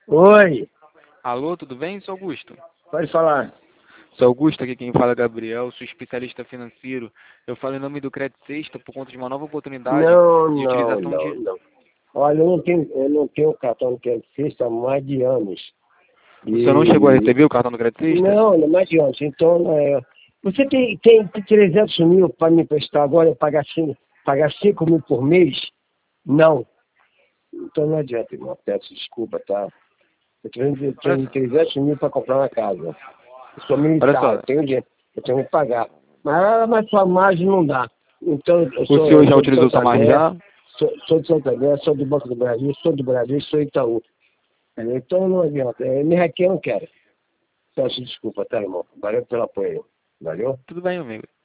Oi, Alô, tudo bem, seu Augusto? pode falar. Seu Augusto, aqui quem fala é Gabriel, sou especialista financeiro. Eu falo em nome do Crédito Sexta por conta de uma nova oportunidade Não, de não, utilização não, de... não. Olha, eu não tenho cartão de crédito Sexta há mais de anos. O senhor não chegou a E receber o cartão do Crédito Sexta? não, mais de anos. Então, você tem 300 mil para me emprestar agora, eu pagar 5 mil por mês? Não. Então não adianta, irmão. Peço desculpa, tá? Olha Tenho só, 300 mil para comprar uma casa. Eu sou olha militar, eu só, tenho dinheiro, eu tenho que pagar. Mas sua margem não dá. Então, eu o sou, senhor eu já sou de utilizou sua margem Santander, já? sou de Santander, sou do Banco do Brasil, sou do Brasil, sou Itaú. Entendeu? Então não adianta. Me hackear eu não quero. Peço desculpa, tá, irmão? Valeu pelo apoio. Valeu? Tudo bem, amigo.